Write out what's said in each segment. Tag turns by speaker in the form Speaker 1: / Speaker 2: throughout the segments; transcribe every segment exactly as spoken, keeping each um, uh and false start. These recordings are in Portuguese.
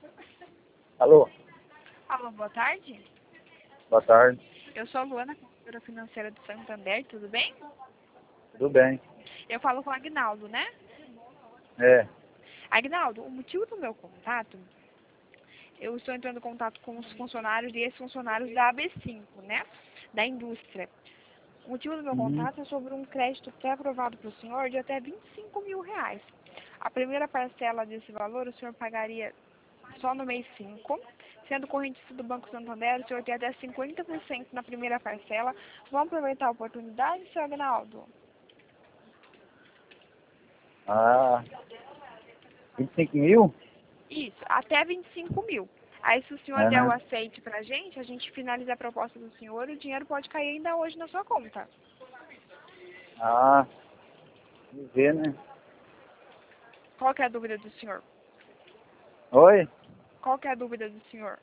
Speaker 1: Alô,
Speaker 2: Alô, boa tarde.
Speaker 1: boa tarde.
Speaker 2: Eu sou a Luana, consultora financeira do Santander, tudo bem?
Speaker 1: Tudo bem?
Speaker 2: Eu falo com o Agnaldo, né?
Speaker 1: É.
Speaker 2: Agnaldo, o motivo do meu contato, eu estou entrando em contato com os funcionários e ex-funcionários da A B cinco, né? Da indústria. O motivo do meu
Speaker 1: Uhum.
Speaker 2: contato é sobre um crédito pré-aprovado para o senhor de até vinte e cinco mil reais. A primeira parcela desse valor o senhor pagaria só no mês cinco, sendo correntista do Banco Santander, o senhor tem até cinquenta por cento na primeira parcela. Vamos aproveitar a oportunidade, senhor Agnaldo?
Speaker 1: Ah, vinte e cinco mil?
Speaker 2: Isso, até vinte e cinco mil. Aí, se o senhor der o
Speaker 1: Aham.
Speaker 2: aceite pra gente, a gente finaliza a proposta do senhor e o dinheiro pode cair ainda hoje na sua conta.
Speaker 1: Ah, vamos ver, né?
Speaker 2: Qual que é a dúvida do senhor?
Speaker 1: Oi?
Speaker 2: Qual que é a dúvida do senhor?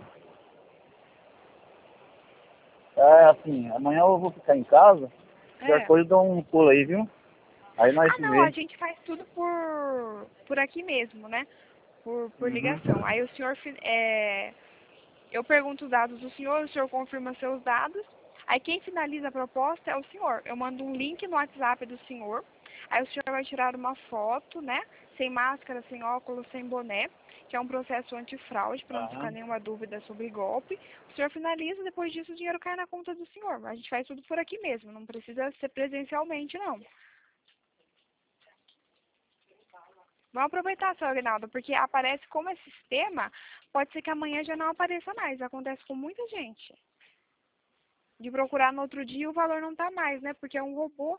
Speaker 1: É assim, amanhã eu vou ficar em casa. Qualquer
Speaker 2: É.
Speaker 1: coisa eu dou um pulo aí, viu? Aí nós
Speaker 2: Ah,
Speaker 1: se
Speaker 2: não, a
Speaker 1: vê.
Speaker 2: gente faz tudo por, por aqui mesmo, né? Por, por
Speaker 1: Uhum.
Speaker 2: ligação. Aí o senhor, fi- é, eu pergunto os dados do senhor, o senhor confirma seus dados. Aí quem finaliza a proposta é o senhor. Eu mando um link no WhatsApp do senhor. Aí o senhor vai tirar uma foto, né? Sem máscara, sem óculos, sem boné, que é um processo antifraude, para não ficar
Speaker 1: Aham.
Speaker 2: nenhuma dúvida sobre golpe. O senhor finaliza, depois disso o dinheiro cai na conta do senhor. A gente faz tudo por aqui mesmo, não precisa ser presencialmente, não. Vamos aproveitar, seu Agnaldo, porque aparece como esse sistema, pode ser que amanhã já não apareça mais. Acontece com muita gente. De procurar no outro dia o valor não tá mais, né? Porque é um robô.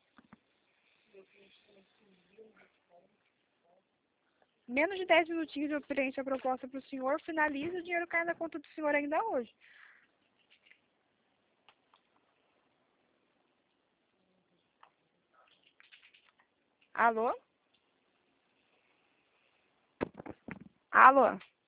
Speaker 2: Menos de dez minutinhos eu preencho a proposta para o senhor, finaliza e o dinheiro cai na conta do senhor ainda hoje. Alô? Alô?